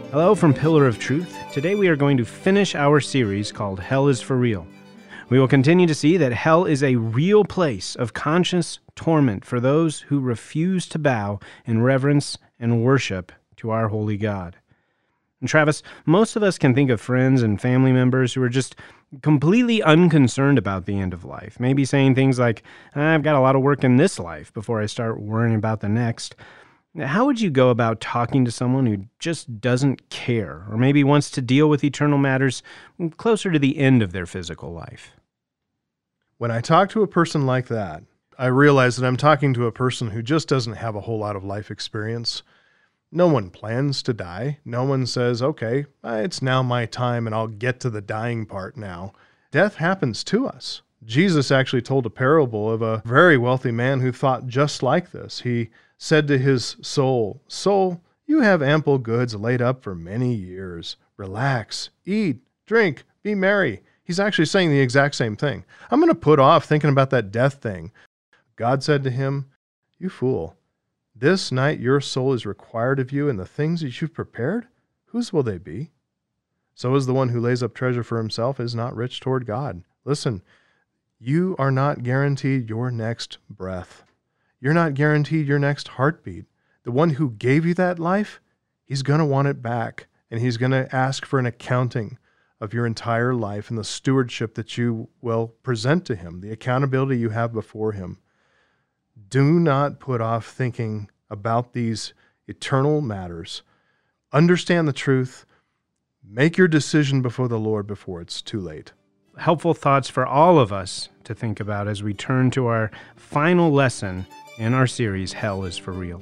Hello from Pillar of Truth. Today we are going to finish our series called Hell is for Real. We will continue to see that hell is a real place of conscious torment for those who refuse to bow in reverence and worship to our holy God. And Travis, most of us can think of friends and family members who are just completely unconcerned about the end of life, maybe saying things like, I've got a lot of work in this life before I start worrying about the next. How would you go about talking to someone who just doesn't care, or maybe wants to deal with eternal matters closer to the end of their physical life? When I talk to a person like that, I realize that I'm talking to a person who just doesn't have a whole lot of life experience. No one plans to die. No one says, okay, it's now my time and I'll get to the dying part now. Death happens to us. Jesus actually told a parable of a very wealthy man who thought just like this. He said to his soul, "Soul, you have ample goods laid up for many years. Relax, eat, drink, be merry." He's actually saying the exact same thing. I'm going to put off thinking about that death thing. God said to him, "You fool, this night your soul is required of you, and the things that you've prepared, whose will they be? So is the one who lays up treasure for himself is not rich toward God." Listen, you are not guaranteed your next breath. You're not guaranteed your next heartbeat. The one who gave you that life, he's going to want it back, and he's going to ask for an accounting of your entire life and the stewardship that you will present to him, the accountability you have before him. Do not put off thinking about these eternal matters. Understand the truth. Make your decision before the Lord before it's too late. Helpful thoughts for all of us to think about as we turn to our final lesson in our series, Hell is for Real.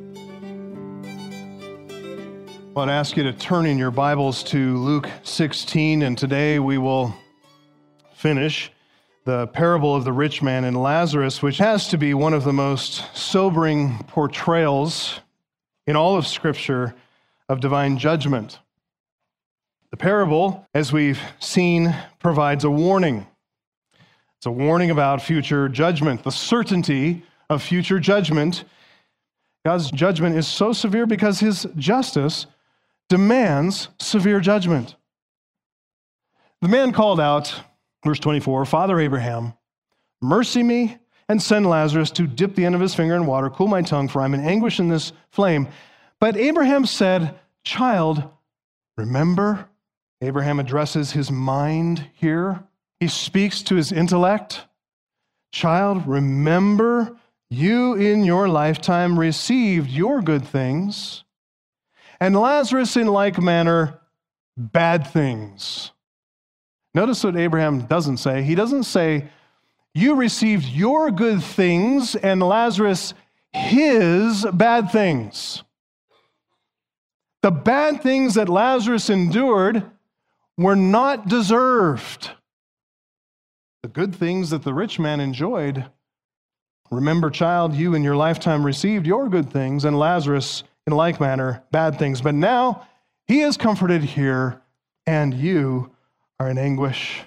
I'd ask you to turn in your Bibles to Luke 16, and today we will finish the parable of the rich man and Lazarus, which has to be one of the most sobering portrayals in all of Scripture of divine judgment. The parable, as we've seen, provides a warning. It's a warning about future judgment, the certainty of future judgment. God's judgment is so severe because his justice demands severe judgment. The man called out, verse 24, "Father Abraham, mercy me and send Lazarus to dip the end of his finger in water, cool my tongue, for I'm in anguish in this flame." But Abraham said, "Child, remember." Abraham addresses his mind here. He speaks to his intellect. "Child, remember, you in your lifetime received your good things, and Lazarus in like manner bad things." Notice what Abraham doesn't say. He doesn't say, you received your good things and Lazarus his bad things. The bad things that Lazarus endured were not deserved. The good things that the rich man enjoyed, remember, child, you in your lifetime received your good things, and Lazarus in like manner bad things. But now he is comforted here, and you are in anguish.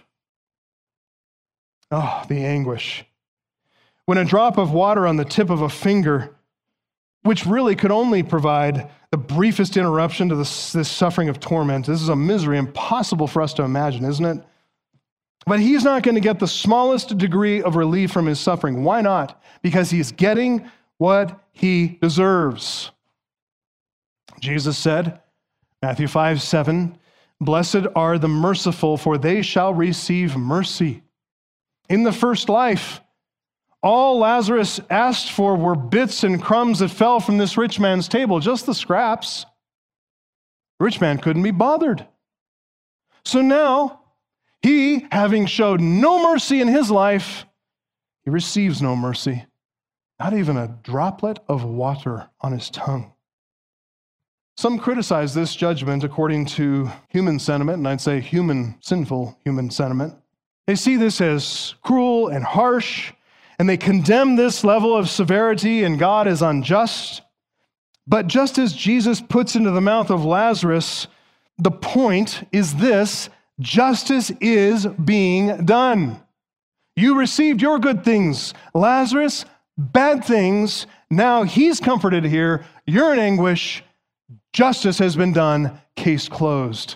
Oh, the anguish. When a drop of water on the tip of a finger, which really could only provide the briefest interruption to this suffering of torment. This is a misery impossible for us to imagine, isn't it? But he's not going to get the smallest degree of relief from his suffering. Why not? Because he's getting what he deserves. Jesus said, Matthew 5:7, "Blessed are the merciful, for they shall receive mercy." In the first life, all Lazarus asked for were bits and crumbs that fell from this rich man's table, just the scraps. The rich man couldn't be bothered. So now, he, having showed no mercy in his life, he receives no mercy, not even a droplet of water on his tongue. Some criticize this judgment according to human sentiment, and I'd say sinful human sentiment. They see this as cruel and harsh, and they condemn this level of severity and God as unjust. But just as Jesus puts into the mouth of Lazarus, the point is this: justice is being done. You received your good things. Lazarus, bad things. Now he's comforted here. You're in anguish. Justice has been done. Case closed.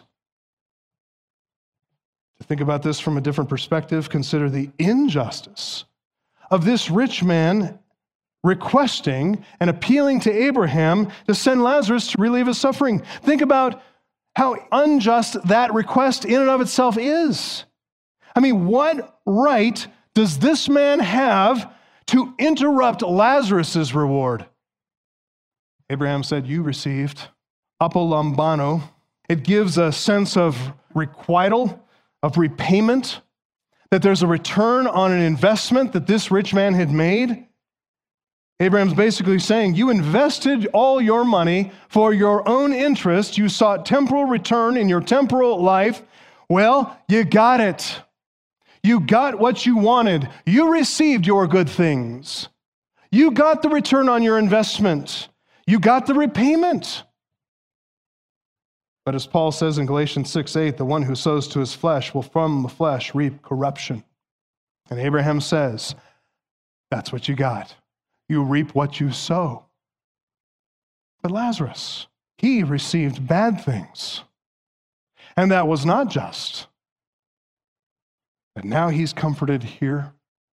To think about this from a different perspective, consider the injustice of this rich man requesting and appealing to Abraham to send Lazarus to relieve his suffering. Think about how unjust that request in and of itself is. I mean, what right does this man have to interrupt Lazarus' reward? Abraham said, you received apolambano. It gives a sense of requital, of repayment, that there's a return on an investment that this rich man had made. Abraham's basically saying, you invested all your money for your own interest. You sought temporal return in your temporal life. Well, you got it. You got what you wanted. You received your good things. You got the return on your investment. You got the repayment. But as Paul says in Galatians 6:8, the one who sows to his flesh will from the flesh reap corruption. And Abraham says, that's what you got. You reap what you sow. But Lazarus, he received bad things. And that was not just. But now he's comforted here.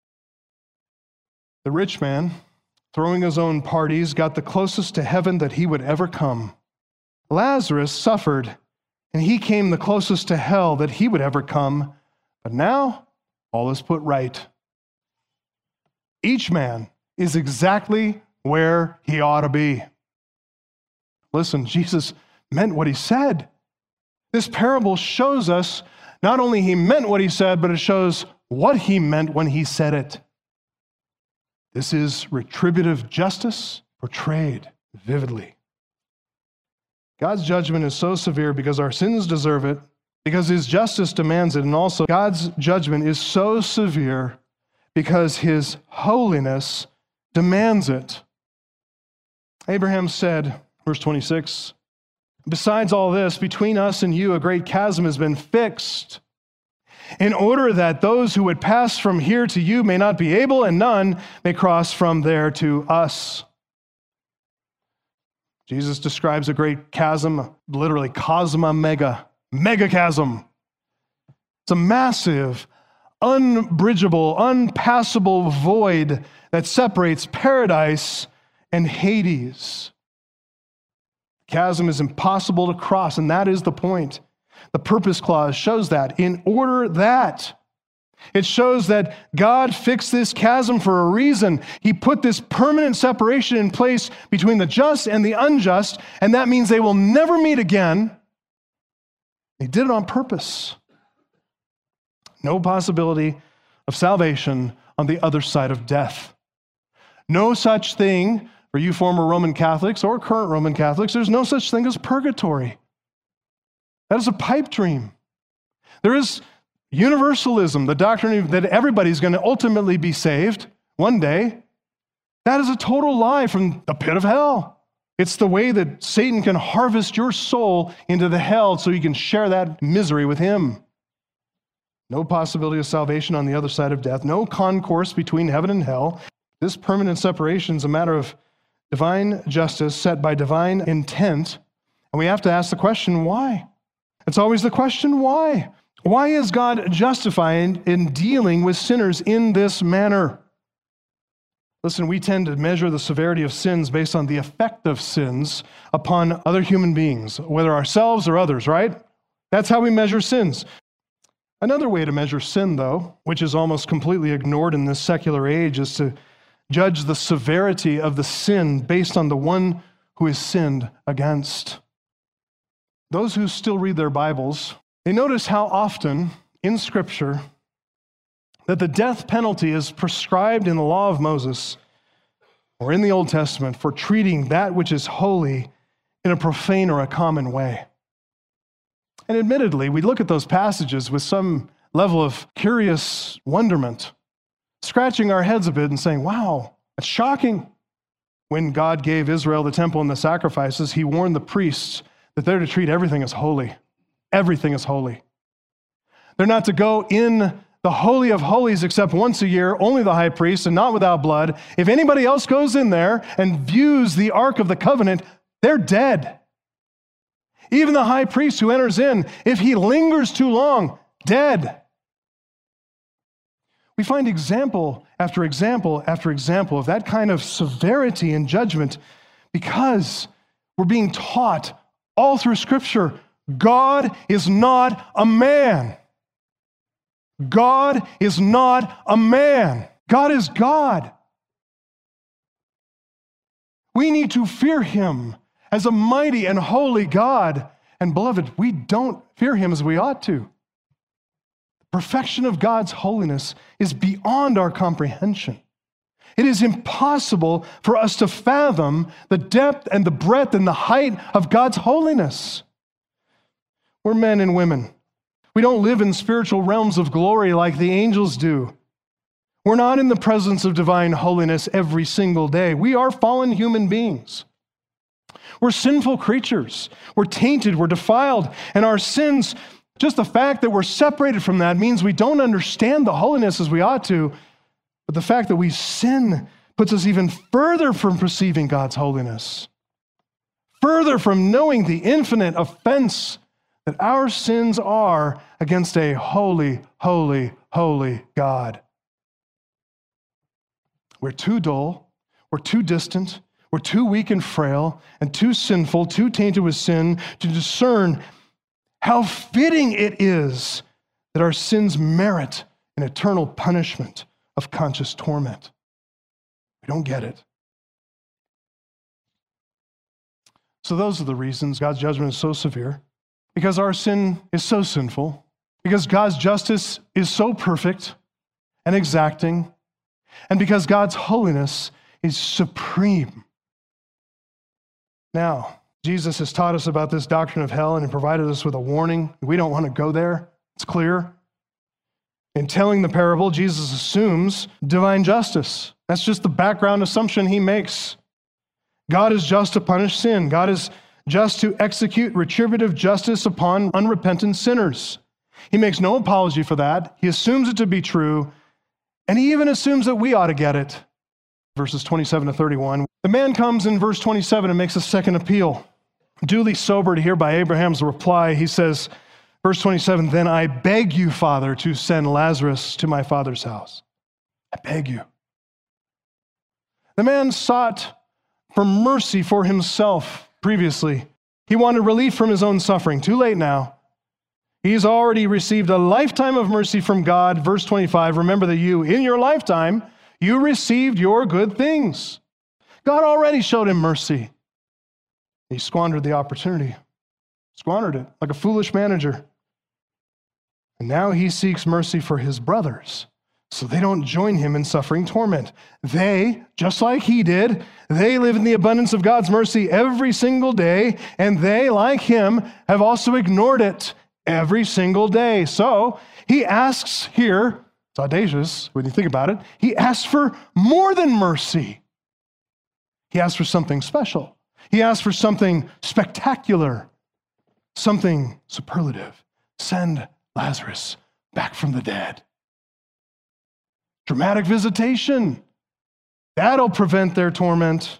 The rich man, throwing his own parties, got the closest to heaven that he would ever come. Lazarus suffered, and he came the closest to hell that he would ever come. But now, all is put right. Each man is exactly where he ought to be. Listen, Jesus meant what he said. This parable shows us not only he meant what he said, but it shows what he meant when he said it. This is retributive justice portrayed vividly. God's judgment is so severe because our sins deserve it, because his justice demands it, and also God's judgment is so severe because his holiness demands it. Abraham said, verse 26, besides all this, between us and you a great chasm has been fixed, in order that those who would pass from here to you may not be able, and none may cross from there to us. Jesus describes a great chasm, literally cosma mega chasm. It's a massive, unbridgeable, unpassable void that separates paradise and Hades. Chasm is impossible to cross, and that is the point. The purpose clause shows that. In order that, it shows that God fixed this chasm for a reason. He put this permanent separation in place between the just and the unjust, and that means they will never meet again. He did it on purpose. No possibility of salvation on the other side of death. No such thing for you former Roman Catholics or current Roman Catholics. There's no such thing as purgatory. That is a pipe dream. There is universalism, the doctrine that everybody's going to ultimately be saved one day. That is a total lie from the pit of hell. It's the way that Satan can harvest your soul into the hell so you can share that misery with him. No possibility of salvation on the other side of death. No concourse between heaven and hell. This permanent separation is a matter of divine justice set by divine intent. And we have to ask the question, why? It's always the question, why? Why is God justified in dealing with sinners in this manner? Listen, we tend to measure the severity of sins based on the effect of sins upon other human beings, whether ourselves or others, right? That's how we measure sins. Another way to measure sin, though, which is almost completely ignored in this secular age, is to judge the severity of the sin based on the one who is sinned against. Those who still read their Bibles, they notice how often in Scripture that the death penalty is prescribed in the law of Moses or in the Old Testament for treating that which is holy in a profane or a common way. And admittedly, we look at those passages with some level of curious wonderment, scratching our heads a bit and saying, wow, that's shocking. When God gave Israel the temple and the sacrifices, he warned the priests that they're to treat everything as holy. Everything is holy. They're not to go in the Holy of Holies except once a year, only the high priest, and not without blood. If anybody else goes in there and views the Ark of the Covenant, they're dead. Even the high priest who enters in, if he lingers too long, dead. We find example after example after example of that kind of severity and judgment because we're being taught all through Scripture, God is not a man. God is not a man. God is God. We need to fear him as a mighty and holy God. And beloved, we don't fear him as we ought to. The perfection of God's holiness is beyond our comprehension. It is impossible for us to fathom the depth and the breadth and the height of God's holiness. We're men and women. We don't live in spiritual realms of glory like the angels do. We're not in the presence of divine holiness every single day. We are fallen human beings. We're sinful creatures. We're tainted, we're defiled, and our sins, just the fact that we're separated from that means we don't understand the holiness as we ought to, but the fact that we sin puts us even further from perceiving God's holiness, further from knowing the infinite offense that our sins are against a holy, holy, holy God. We're too dull, we're too distant, we're too weak and frail, and too sinful, too tainted with sin to discern how fitting it is that our sins merit an eternal punishment of conscious torment. We don't get it. So those are the reasons God's judgment is so severe. Because our sin is so sinful, because God's justice is so perfect and exacting, and because God's holiness is supreme. Now, Jesus has taught us about this doctrine of hell and he provided us with a warning. We don't want to go there. It's clear. In telling the parable, Jesus assumes divine justice. That's just the background assumption he makes. God is just to punish sin. God is just to execute retributive justice upon unrepentant sinners. He makes no apology for that. He assumes it to be true, and he even assumes that we ought to get it. Verses 27 to 31. The man comes in verse 27 and makes a second appeal. Duly sobered here by Abraham's reply, he says, verse 27, "Then I beg you, Father, to send Lazarus to my father's house." I beg you. The man sought for mercy for himself previously. He wanted relief from his own suffering. Too late now. He's already received a lifetime of mercy from God. Verse 25, remember that in your lifetime, you received your good things. God already showed him mercy. He squandered the opportunity. Squandered it like a foolish manager. And now he seeks mercy for his brothers, so they don't join him in suffering torment. They, just like he did, they live in the abundance of God's mercy every single day, and they, like him, have also ignored it every single day. So he asks here, it's audacious when you think about it, he asks for more than mercy. He asks for something special. He asks for something spectacular, something superlative. Send Lazarus back from the dead. Dramatic visitation. That'll prevent their torment.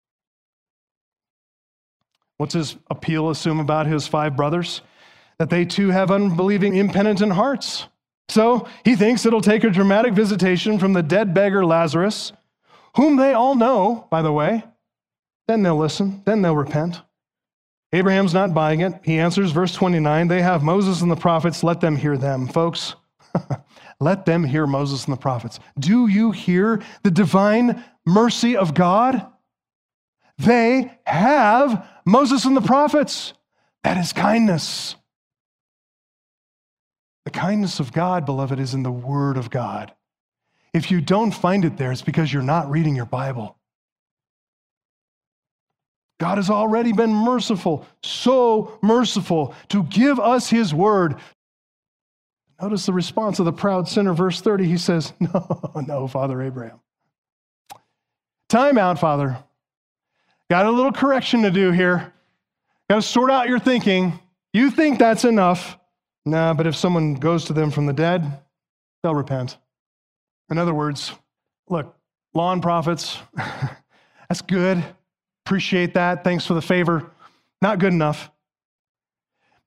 What's his appeal assume about his 5 brothers? That they too have unbelieving, impenitent hearts. So he thinks it'll take a dramatic visitation from the dead beggar Lazarus, whom they all know, by the way. Then they'll listen. Then they'll repent. Abraham's not buying it. He answers, verse 29, they have Moses and the prophets. Let them hear them. Folks, let them hear Moses and the prophets. Do you hear the divine mercy of God? They have Moses and the prophets. That is kindness. The kindness of God, beloved, is in the Word of God. If you don't find it there, it's because you're not reading your Bible. God has already been merciful, so merciful, to give us his word. Notice the response of the proud sinner, verse 30. He says, no, Father Abraham. Time out, Father. Got a little correction to do here. Got to sort out your thinking. You think that's enough. Nah, but if someone goes to them from the dead, they'll repent. In other words, look, law and prophets, that's good. Appreciate that. Thanks for the favor. Not good enough.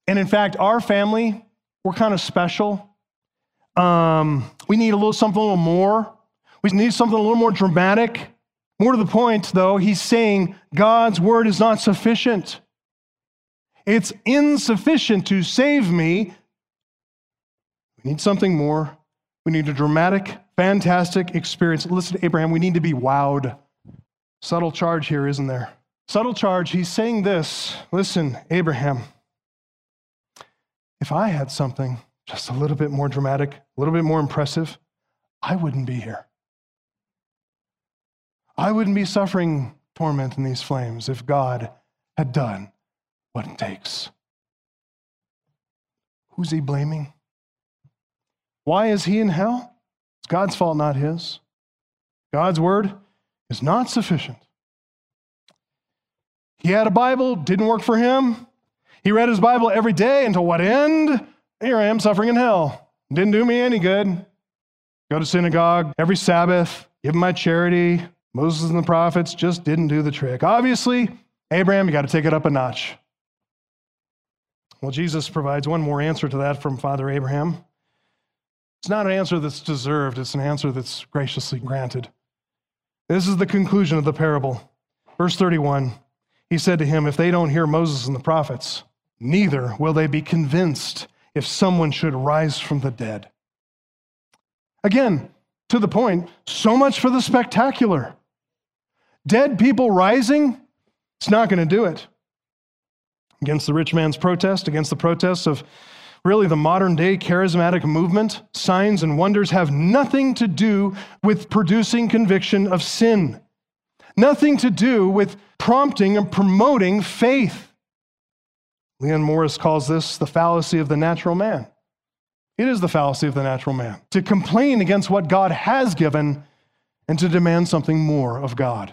And in fact, our family, we're kind of special. We need something a little more. We need something a little more dramatic. More to the point, though, he's saying God's word is not sufficient. It's insufficient to save me. We need something more. We need a dramatic, fantastic experience. Listen to Abraham, we need to be wowed. Subtle charge here, isn't there? Subtle charge, he's saying this. Listen, Abraham, if I had something just a little bit more dramatic, a little bit more impressive, I wouldn't be here. I wouldn't be suffering torment in these flames if God had done what it takes. Who's he blaming? Why is he in hell? It's God's fault, not his. God's word is not sufficient. He had a Bible, didn't work for him. He read his Bible every day until what end? Here I am suffering in hell. Didn't do me any good. Go to synagogue every Sabbath, give my charity. Moses and the prophets just didn't do the trick. Obviously, Abraham, you got to take it up a notch. Well, Jesus provides one more answer to that from Father Abraham. It's not an answer that's deserved. It's an answer that's graciously granted. This is the conclusion of the parable. Verse 31, he said to him, if they don't hear Moses and the prophets, neither will they be convinced if someone should rise from the dead. Again, to the point, so much for the spectacular. Dead people rising, it's not going to do it. Against the rich man's protest, against the protests of really the modern day charismatic movement, signs and wonders have nothing to do with producing conviction of sin. Nothing to do with prompting and promoting faith. Leon Morris calls this the fallacy of the natural man. It is the fallacy of the natural man to complain against what God has given and to demand something more of God.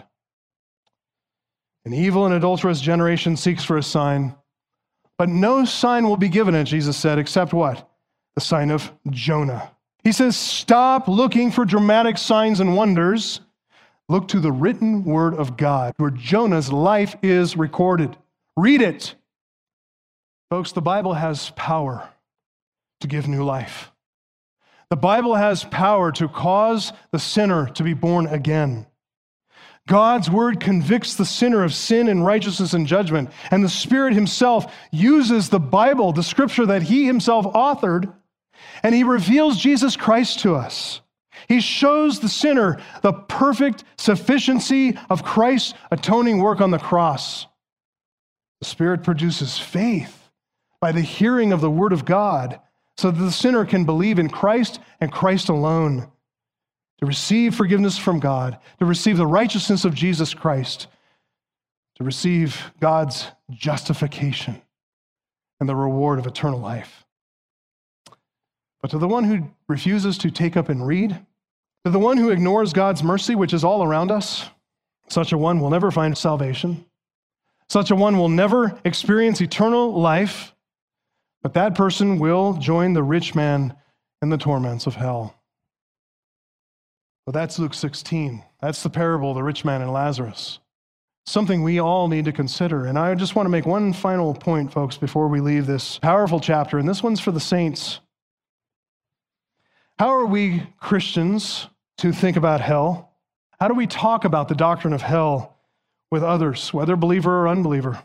An evil and adulterous generation seeks for a sign, but no sign will be given it, Jesus said, except what? The sign of Jonah. He says, stop looking for dramatic signs and wonders. Look to the written word of God, where Jonah's life is recorded. Read it. Folks, the Bible has power to give new life. The Bible has power to cause the sinner to be born again. God's word convicts the sinner of sin and righteousness and judgment, and the Spirit himself uses the Bible, the scripture that he himself authored, and he reveals Jesus Christ to us. He shows the sinner the perfect sufficiency of Christ's atoning work on the cross. The Spirit produces faith by the hearing of the word of God, so that the sinner can believe in Christ and Christ alone, to receive forgiveness from God, to receive the righteousness of Jesus Christ, to receive God's justification and the reward of eternal life. But to the one who refuses to take up and read, to the one who ignores God's mercy, which is all around us, such a one will never find salvation. Such a one will never experience eternal life, but that person will join the rich man in the torments of hell. Well, that's Luke 16. That's the parable of the rich man and Lazarus. Something we all need to consider. And I just want to make one final point, folks, before we leave this powerful chapter. And this one's for the saints. How are we Christians to think about hell? How do we talk about the doctrine of hell with others, whether believer or unbeliever?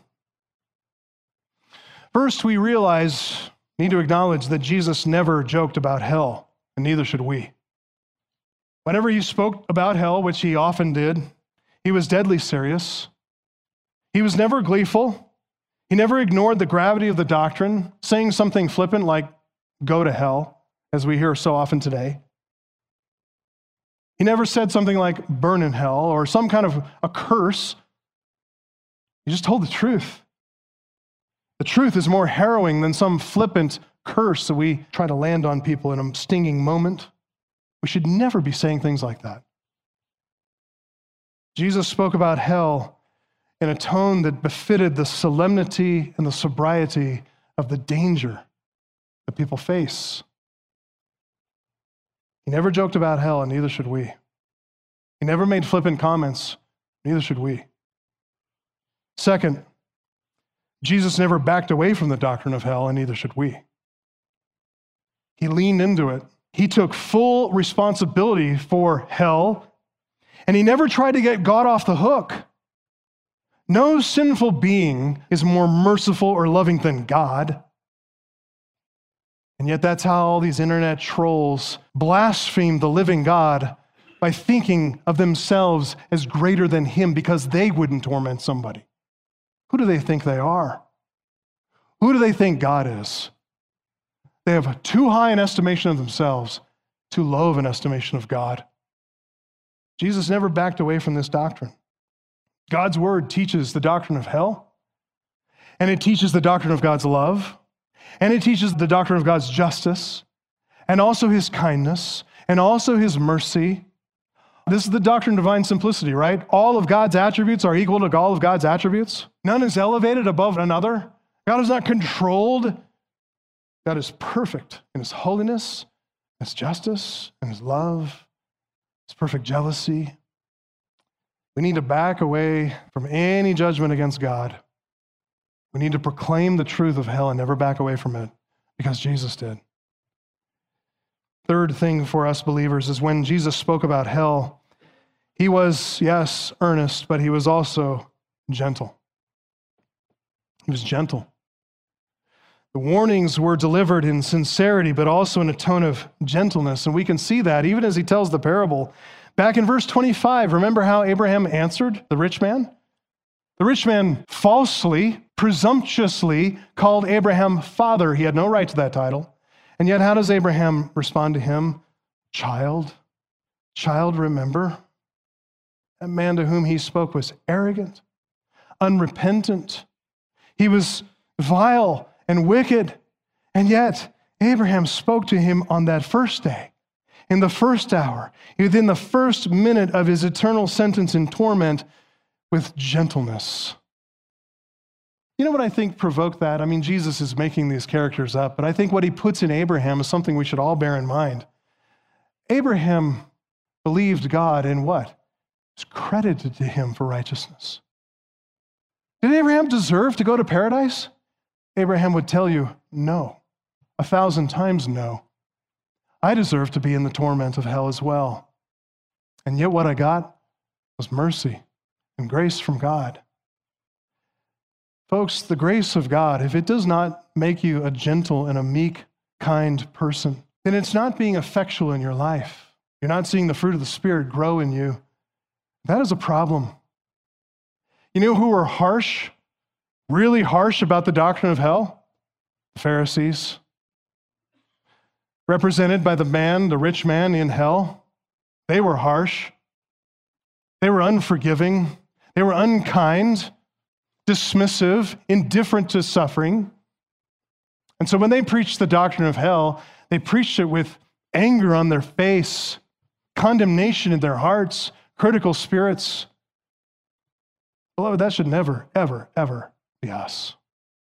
First, we need to acknowledge that Jesus never joked about hell, and neither should we. Whenever he spoke about hell, which he often did, he was deadly serious. He was never gleeful. He never ignored the gravity of the doctrine, saying something flippant like, go to hell, as we hear so often today. He never said something like, burn in hell, or some kind of a curse. He just told the truth. The truth is more harrowing than some flippant curse that we try to land on people in a stinging moment. We should never be saying things like that. Jesus spoke about hell in a tone that befitted the solemnity and the sobriety of the danger that people face. He never joked about hell, and neither should we. He never made flippant comments, neither should we. Second, Jesus never backed away from the doctrine of hell, and neither should we. He leaned into it. He took full responsibility for hell, and he never tried to get God off the hook. No sinful being is more merciful or loving than God. And yet that's how all these internet trolls blaspheme the living God by thinking of themselves as greater than him because they wouldn't torment somebody. Who do they think they are? Who do they think God is? They have too high an estimation of themselves, too low of an estimation of God. Jesus never backed away from this doctrine. God's word teaches the doctrine of hell, and it teaches the doctrine of God's love, and it teaches the doctrine of God's justice, and also his kindness, and also his mercy. This is the doctrine of divine simplicity, right? All of God's attributes are equal to all of God's attributes. None is elevated above another. God is not controlled. God is perfect in his holiness, his justice, and his love, his perfect jealousy. We need to back away from any judgment against God. We need to proclaim the truth of hell and never back away from it because Jesus did. Third thing for us believers is when Jesus spoke about hell, he was, yes, earnest, but he was also gentle. He was gentle. The warnings were delivered in sincerity, but also in a tone of gentleness. And we can see that even as he tells the parable. Back in verse 25, remember how Abraham answered the rich man? The rich man falsely, presumptuously called Abraham father. He had no right to that title. And yet, how does Abraham respond to him? Child, remember? That man to whom he spoke was arrogant, unrepentant. He was vile and wicked. And yet, Abraham spoke to him on that first day, in the first hour, within the first minute of his eternal sentence in torment, with gentleness. You know what I think provoked that? I mean, Jesus is making these characters up, but I think what he puts in Abraham is something we should all bear in mind. Abraham believed God in what? It was credited to him for righteousness. Did Abraham deserve to go to paradise? Abraham would tell you, no, 1,000 times no. I deserve to be in the torment of hell as well. And yet what I got was mercy and grace from God. Folks, the grace of God, if it does not make you a gentle and a meek, kind person, then it's not being effectual in your life. You're not seeing the fruit of the Spirit grow in you. That is a problem. You know who were harsh, really harsh about the doctrine of hell? The Pharisees. Represented by the rich man in hell. They were harsh. They were unforgiving. They were unkind, dismissive, indifferent to suffering. And so when they preached the doctrine of hell, they preached it with anger on their face, condemnation in their hearts, critical spirits. Beloved, that should never, ever, ever be us.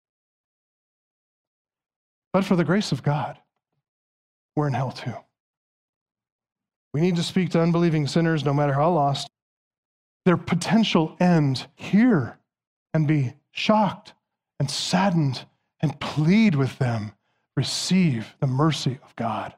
But for the grace of God, we're in hell too. We need to speak to unbelieving sinners, no matter how lost, their potential end here, and be shocked and saddened and plead with them, receive the mercy of God.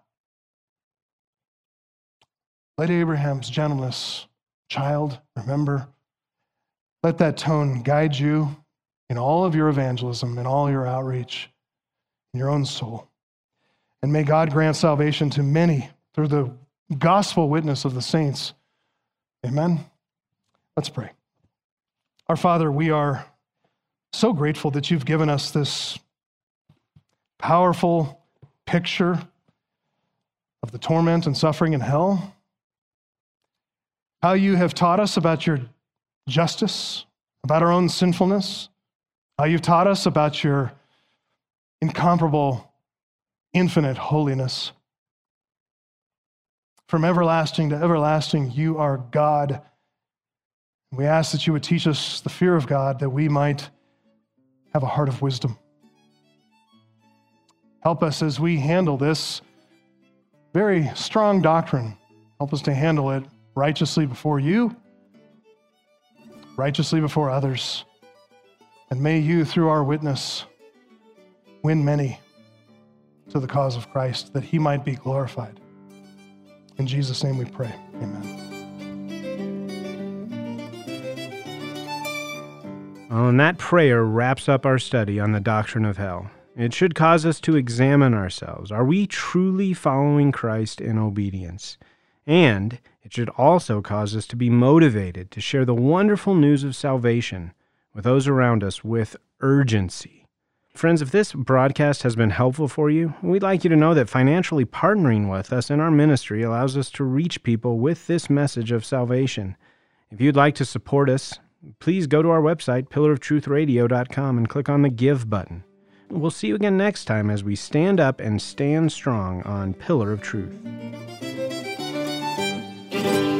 Let Abraham's gentleness, child, remember, let that tone guide you in all of your evangelism, in all your outreach, in your own soul. And may God grant salvation to many through the gospel witness of the saints. Amen. Let's pray. Our Father, we are so grateful that you've given us this powerful picture of the torment and suffering in hell. How you have taught us about your justice, about our own sinfulness. How you've taught us about your incomparable, infinite holiness. From everlasting to everlasting, you are God. We ask that you would teach us the fear of God, that we might have a heart of wisdom. Help us as we handle this very strong doctrine. Help us to handle it righteously before you, righteously before others. And may you, through our witness, win many to the cause of Christ, that he might be glorified. In Jesus' name we pray. Amen. Well, and that prayer wraps up our study on the doctrine of hell. It should cause us to examine ourselves. Are we truly following Christ in obedience? And it should also cause us to be motivated to share the wonderful news of salvation with those around us with urgency. Friends, if this broadcast has been helpful for you, we'd like you to know that financially partnering with us in our ministry allows us to reach people with this message of salvation. If you'd like to support us, please go to our website, pillarofTruthRadio.com, and click on the Give button. We'll see you again next time as we stand up and stand strong on Pillar of Truth.